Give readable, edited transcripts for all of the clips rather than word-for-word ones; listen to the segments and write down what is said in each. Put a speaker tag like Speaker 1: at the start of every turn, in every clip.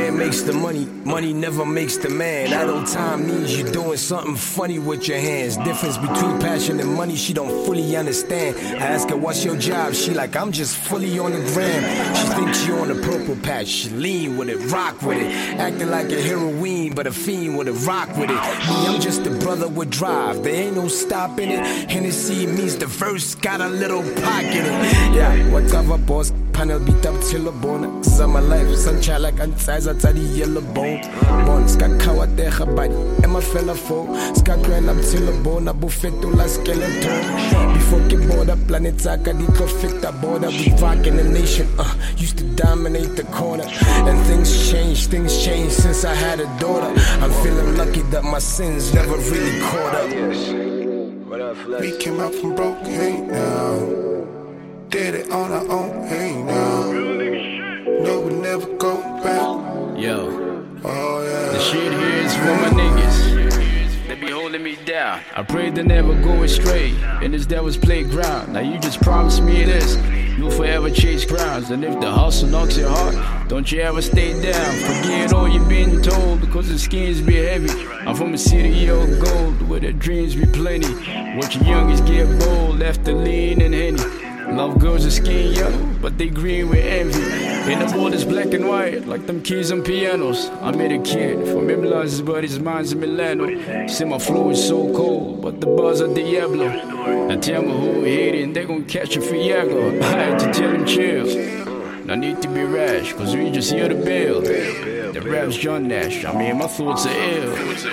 Speaker 1: man makes the money, money never makes the man. Idle time means you're doing something funny with your hands. Difference between passion and money, she don't fully understand. I ask her, what's your job? She like, I'm just fully on the gram. She thinks she on the purple patch. She lean with it, rock with it. Acting like a heroine, but a fiend with it, rock with it. Me, I'm just a brother with drive. There ain't no stopping it. Hennessy means the verse got a little pocket in it. Yeah, what cover boss? Panel beat up till a bone. Cause I'm alive, sunshine like antsize outside the yellow bone. Bone, ska kawa decha body. Emma fella fo. Ska grand up till a bone. A buffeto la skeleton. Before ke border, planet Zaka, the perfecta border. We rockin' the nation, used to dominate the corner. And things changed since I had a daughter. I'm feeling lucky that my sins never really caught up.
Speaker 2: We came out from broke, hey now. Did it on our own, hey now. No, we never go back.
Speaker 3: Yo,
Speaker 2: oh yeah.
Speaker 3: The shit here is for my niggas. They be holding me down. I pray they never go astray in this devil's playground. Now you just promised me this. You'll forever chase crowds. And if the hustle knocks your heart, don't you ever stay down. Forget all you've been told, because the schemes be heavy. I'm from a city of gold, where the dreams be plenty. Watch your youngest get bold, left the lean and henny. Love girls are skin yellow, but they green with envy. And the world is black and white, like them keys on pianos. I met a kid from Emilaz's, but his mind's in Milano. See my flow is so cold, but the buzz of Diablo. Now tell me who hating, they gon' catch a Fiago. I had to tell him chill. No need to be rash, cause we just here to build. The rap's John Nash, I mean my thoughts are ill.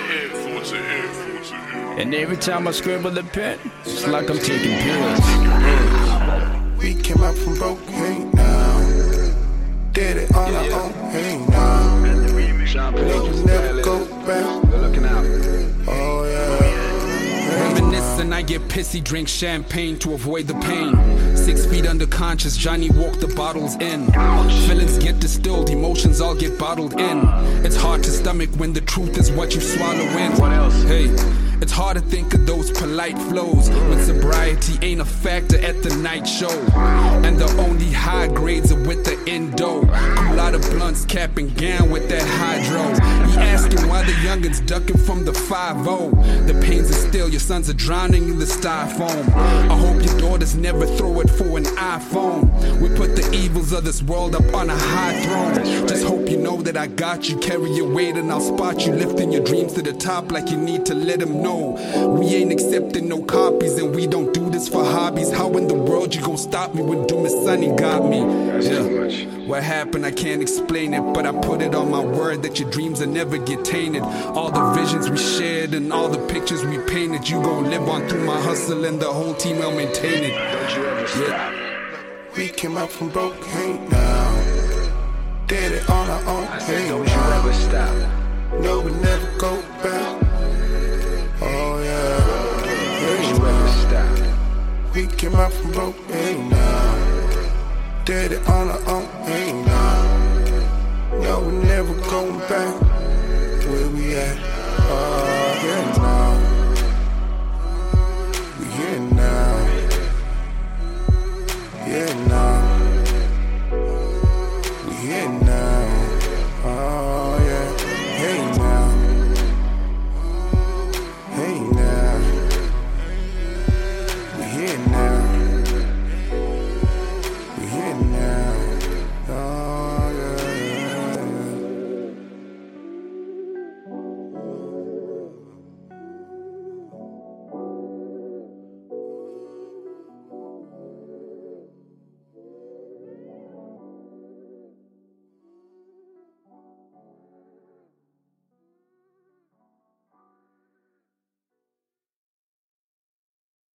Speaker 3: And every time I scribble a pen, it's like I'm taking pills.
Speaker 2: We came out from broke, hey now. Did it on our own, hey now. No, we never go back. Oh yeah.
Speaker 4: Reminiscing, I get pissy, drink champagne to avoid the pain. 6 feet under conscious, Johnny walked the bottles in. Feelings get distilled, emotions all get bottled in. It's hard to stomach when the truth is what you swallow in.
Speaker 3: What else?
Speaker 4: Hey, it's hard to think of those polite flows when sobriety ain't a factor at the night show. And the only high grades are with the endo. A lot of blunts capping gown with that hydro. He asking why the youngins ducking from the 5-0. The pains are still, your sons are drowning in the styrofoam. I hope your daughters never throw it for an iPhone. We put the evils of this world up on a high throne. Just hope you know that I got you. Carry your weight and I'll spot you, lifting your dreams to the top like you need to let them know. We ain't accepting no copies and we don't do this for hobbies. How in the world you gon' stop me when Doom and Sunny got me? Yeah. What happened, I can't explain it, but I put it on my word that your dreams will never get tainted. All the visions we shared and all the pictures we painted, you gon' live on through my hustle and the whole team will maintain it.
Speaker 3: Don't you ever stop.
Speaker 2: We came out from broke, hey now. Did it on our own, hey
Speaker 3: don't you ever stop.
Speaker 2: No, we never go back. Oh yeah.
Speaker 3: Don't you ever stop.
Speaker 2: We came out from broke, hey now. Did it on our own, hey now. No, we never going back. Where we at? Oh yeah.